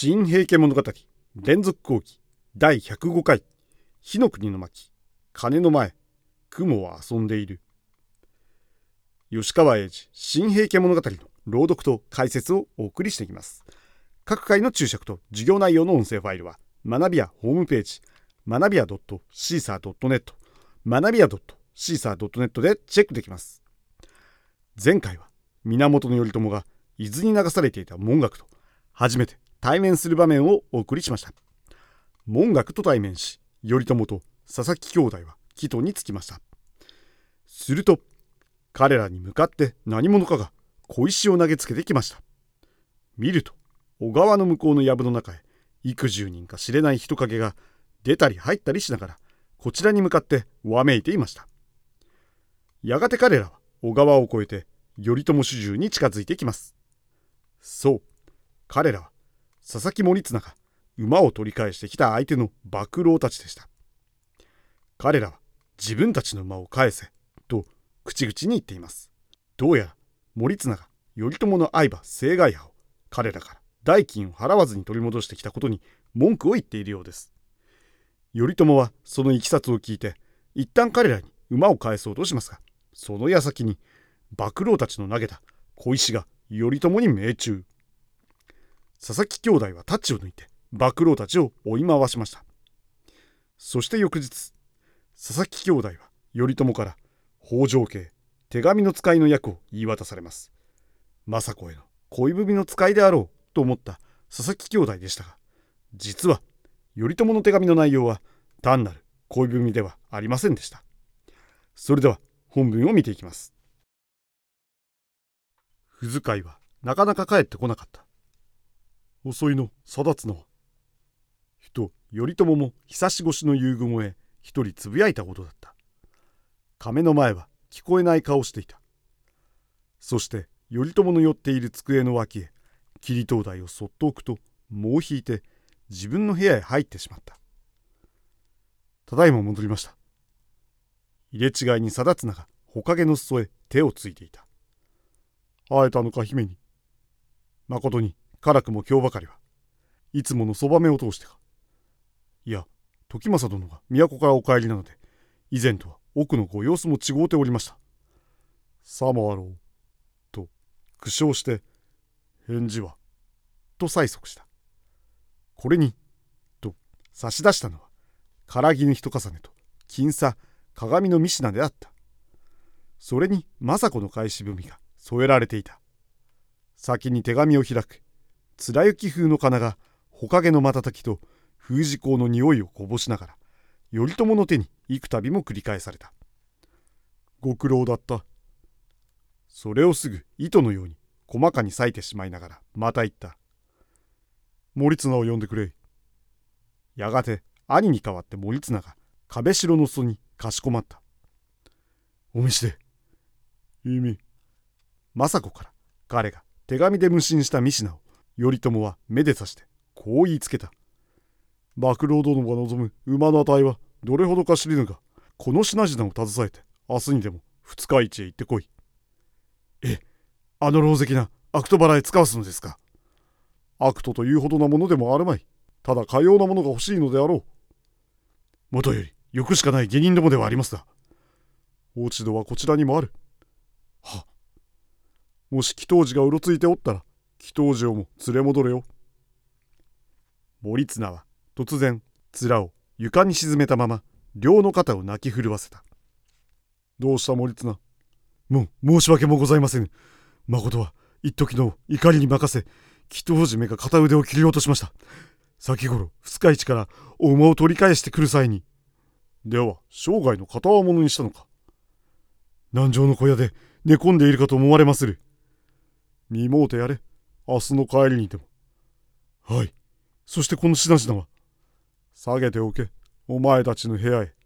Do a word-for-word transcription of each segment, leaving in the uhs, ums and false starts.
新平家物語連続講義だいひゃくごかい、火の国の巻、鐘の前、雲は遊んでいる。吉川英治新平家物語の朗読と解説をお送りしていきます。各回の注釈と授業内容の音声ファイルは学びやホームページ学びや シーサードットネット 学びや シーサードットネット でチェックできます。前回は源頼朝が伊豆に流されていた文覚と初めて対面する場面をお送りしました。文覚と対面し、頼朝と佐々木兄弟は帰途に着きました。すると彼らに向かって何者かが小石を投げつけてきました。見ると小川の向こうの藪の中へ幾十人か知れない人影が出たり入ったりしながらこちらに向かってわめいていました。やがて彼らは小川を越えて頼朝主従に近づいてきます。そう、彼らは佐々木盛綱が馬を取り返してきた相手の幕老たちでした。彼らは自分たちの馬を返せと口々に言っています。どうやら盛綱が頼朝の愛馬青海派を彼らから代金を払わずに取り戻してきたことに文句を言っているようです。頼朝はそのいきさつを聞いて一旦彼らに馬を返そうとしますが、その矢先に幕老たちの投げた小石が頼朝に命中。佐々木兄弟は太刀を抜いて幕老たちを追い回しました。そして翌日、佐々木兄弟は頼朝から北条家手紙の使いの役を言い渡されます。政子への恋文の使いであろうと思った佐々木兄弟でしたが、実は頼朝の手紙の内容は単なる恋文ではありませんでした。それでは本文を見ていきます。不使いはなかなか帰ってこなかった。遅いの定つのは。ふと頼朝も久し越しの夕雲へ一人つぶやいたほどだった。亀の前は聞こえない顔していた。そして頼朝の寄っている机の脇へ桐灯台をそっと置くともう引いて自分の部屋へ入ってしまった。ただいま戻りました。入れ違いに定綱がほかげの裾へ手をついていた。会えたのか姫に。まことに辛くも今日ばかりはいつものそばめを通してか。いや、時政殿が都からお帰りなので以前とは奥のご様子も違うておりました。さもあろうと苦笑して返事はと催促した。これにと差し出したのは唐絹一重ねと金沙鏡の三品であった。それに政子の返し文が添えられていた。先に手紙を開く貫之風の仮名がほかげの瞬きと封じ香の匂いをこぼしながら頼朝の手に幾度も繰り返された。ご苦労だった。それをすぐ糸のように細かに裂いてしまいながらまた言った。盛綱を呼んでくれ。やがて兄に代わって盛綱が壁城の裾にかしこまった。お召しで。意味。政子から彼が手紙で無心した三品を頼朝は目で指してこう言いつけた。幕老殿が望む馬の値はどれほどか知りぬが、この品々を携えて明日にでも二日市へ行ってこい。え、あの狼藉な悪と払い使わすのですか。悪とというほどなものでもあるまい。ただかようなものが欲しいのであろう。もとより欲しかない下人どもではありますが、落ち度はこちらにもある。は、もし祈祷寺がうろついておったら祈祷寺をも連れ戻れよ。盛綱は突然面を床に沈めたまま両の肩を泣き震わせた。どうした盛綱。もう申し訳もございませぬ。誠は一時の怒りに任せ祈祷寺めが片腕を切り落としました。先頃二日市からお馬を取り返してくる際に。では生涯の片輪物にしたのか。南城の小屋で寝込んでいるかと思われまする。見もうてやれ。明日の帰りにでも。はい。そしてこの品々は下げておけ。お前たちの部屋へ。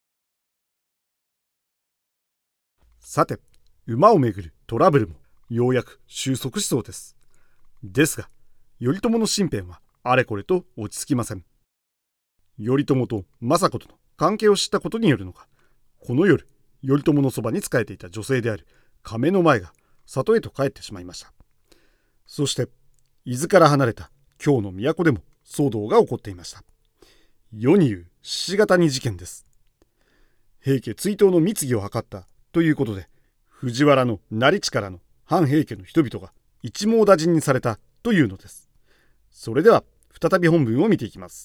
さて、馬をめぐるトラブルもようやく収束しそうです。ですが頼朝の身辺はあれこれと落ち着きません。頼朝と政子との関係を知ったことによるのか、この夜頼朝のそばに仕えていた女性である亀の前が里へと帰ってしまいました。そして伊豆から離れた京の都でも騒動が起こっていました。世に言う鹿ケ谷事件です。平家追討の密議を図ったということで、藤原の成地からの反平家の人々が一網打尽にされたというのです。それでは再び本文を見ていきます。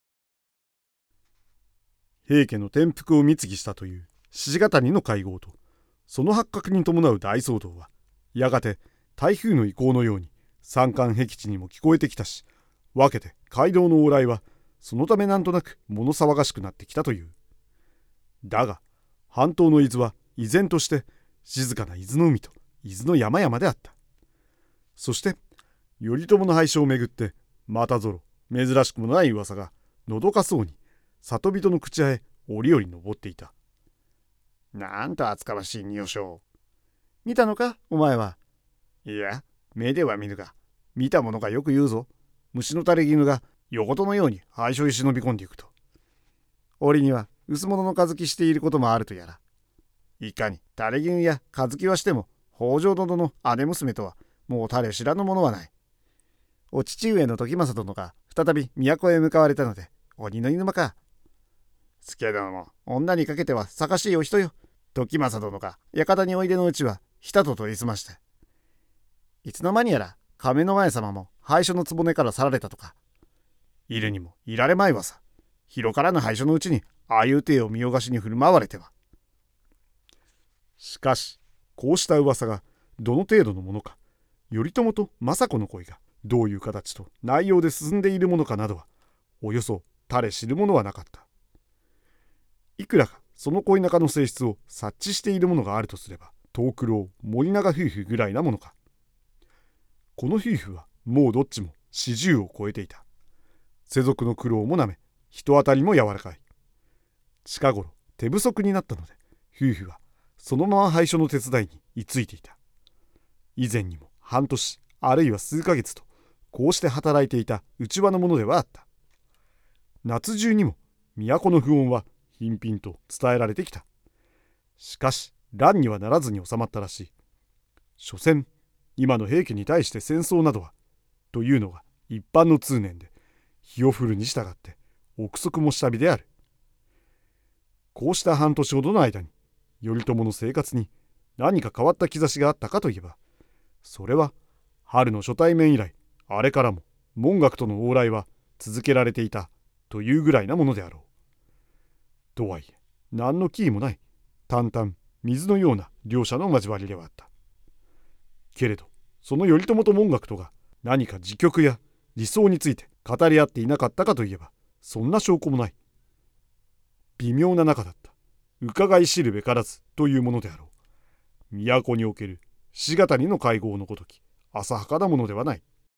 平家の転覆を密議したという鹿ケ谷の会合と、その発覚に伴う大騒動は、やがて台風の意向のように山間僻地にも聞こえてきたし、分けて街道の往来はそのためなんとなく物騒がしくなってきたという。だが半島の伊豆は依然として静かな伊豆の海と伊豆の山々であった。そして頼朝の廃止をめぐってまたぞろ珍しくもない噂がのどかそうに里人の口へ折々登っていた。なんと厚かましい仁王。見たのかお前は。いや目では見ぬが、見た者がよく言うぞ。虫の垂れ絹が横とのように廃所へ忍び込んでいくと。折には薄物の数きしていることもあるとやら。いかに垂れ絹や数きはしても北条殿の姉娘とはもう垂れ知らぬものはない。お父上の時政殿が再び都へ向かわれたので鬼の犬間か。助殿も女にかけてはさかしいお人よ。時政殿が館においでのうちはひたと取りすまして、いつの間にやら亀の前様も廃所の局から去られたとか。いるにもいられまいわさ。広からぬ廃所のうちにああいう体を見よがしに振る舞われては。しかしこうした噂がどの程度のものか、頼朝と政子の恋がどういう形と内容で進んでいるものかなどはおよそ誰知るものはなかった。いくらかその恋仲の性質を察知しているものがあるとすれば、藤九郎森永夫婦ぐらいなものか。この夫婦はもうどっちも四十を超えていた。世俗の苦労もなめ、人当たりも柔らかい。近頃手不足になったので、夫婦はそのまま廃所の手伝いに居ついていた。以前にも半年あるいは数ヶ月とこうして働いていた内輪のものではあった。夏中にも都の不穏は頻々と伝えられてきた。しかし乱にはならずに収まったらしい。所詮今の平家に対して戦争などはというのが一般の通念で、日を降るに従って憶測も下火である。こうした半年ほどの間に頼朝の生活に何か変わった兆しがあったかといえば、それは春の初対面以来あれからも文覚との往来は続けられていたというぐらいなものであろう。とはいえ何の気もない淡々水のような両者の交わりではあった。けれどその頼朝と文覚とが何か自局や理想について語り合っていなかったかといえば、そんな証拠もない。微妙な仲だった。伺い知るべからずというものであろう。都における鹿ケ谷の会合のごとき浅はかなものではない。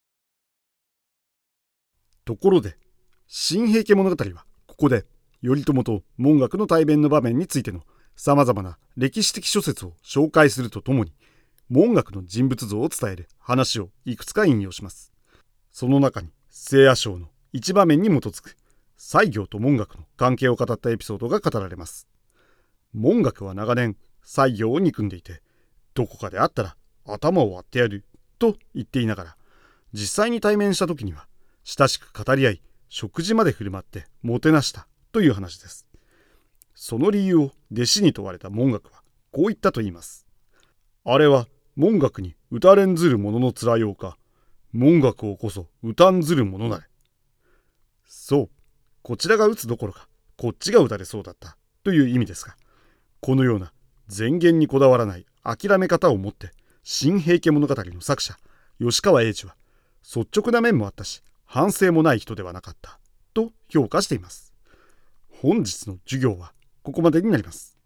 ところで新平家物語はここで頼朝と文覚の対面の場面についてのさまざまな歴史的諸説を紹介するとともに、文覚の人物像を伝える話をいくつか引用します。その中に聖夜抄の一場面に基づく西行と文覚の関係を語ったエピソードが語られます。文覚は長年西行を憎んでいて、どこかで会ったら頭を割ってやると言っていながら、実際に対面した時には親しく語り合い、食事まで振る舞ってもてなしたという話です。その理由を弟子に問われた文覚はこう言ったと言います。あれは文覚に打たれんずる者のつらようか、文覚をこそ打たんずる者なれ。そう、こちらが打つどころかこっちが打たれそうだったという意味ですが、このような前言にこだわらない諦め方をもって新平家物語の作者吉川英治は率直な面もあったし反省もない人ではなかったと評価しています。本日の授業はここまでになります。